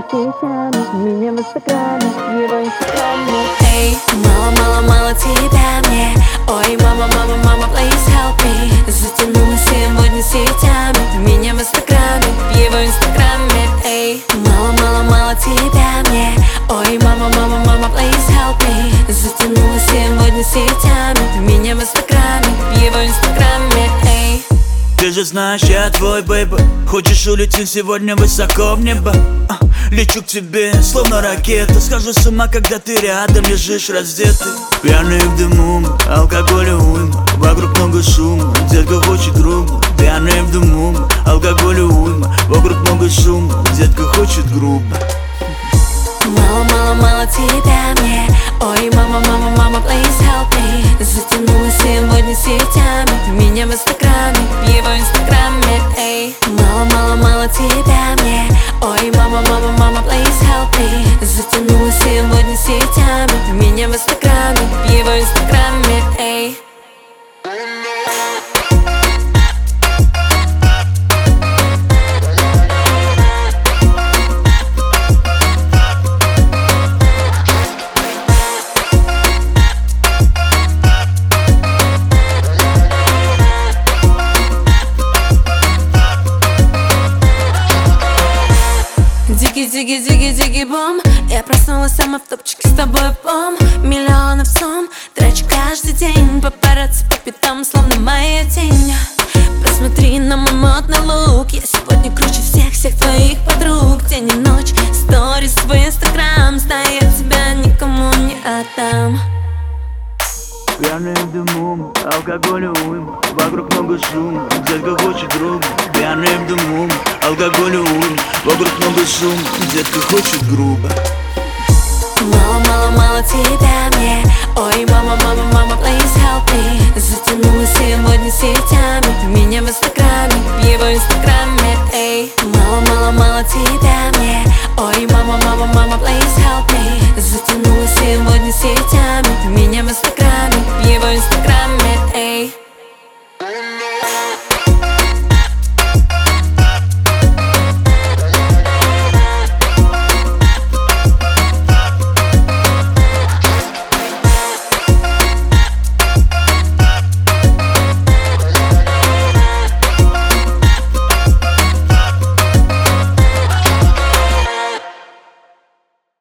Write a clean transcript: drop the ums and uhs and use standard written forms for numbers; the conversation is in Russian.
сетями, меня в инстаграме, его инстаграме. Эй, мало, мало, мало тебя мне. Ой, мама, мама, мама, please help me. Затянула сегодня сетями, меня в инстаграме, в его инстаграме. Эй, мало, мало, мало тебя мне. Ой, мама, мама, мама, please help me. Затянула сегодня сетями, меня в инстаграме, в его инстаграме. Эй. Ты же знаешь, я твой бэйба. Хочешь улететь сегодня высоко в небо? Лечу к тебе, словно ракета. Схожу с ума, когда ты рядом лежишь раздетый. Пьяный в дыму, алкоголя уйма. Вокруг много шума, детка хочет грубо. Пьяный в дыму, алкоголя уйма. Вокруг много шума, детка хочет грубо. Мало, мало, мало тебя мне. Ой, мама, мама, мама, please help me. Затянула сегодня сетями, меня в инстаграме, в его инстаграме. Эй, мало, мало, мало тебя мне. Ой, мама, мама, мама, please help me. Затянула сегодня сетями, меня в инстаграме, в его инстаграме. Эй. Дigi-дigi-дigi-дigi бум. Я проснулась сама в топчике с тобой в бом. Миллионов сумм трачу каждый день. Папарацци по пятам, словно моя тень. Посмотри на мой модный лук. Я сегодня круче всех твоих подруг. День и ночь, сторис в инстаграм. Знаю, я тебя никому не отдам. Пьяный в дыму, алкоголя уйма. Вокруг много шума, детка хочет грубо. Пьяный в дыму, алкоголя уйма. Вокруг много шума, детка хочет грубо. Мало, мало, мало тебя мне. Ой, мама, мама, мама, please help me. Затянула сегодня сеть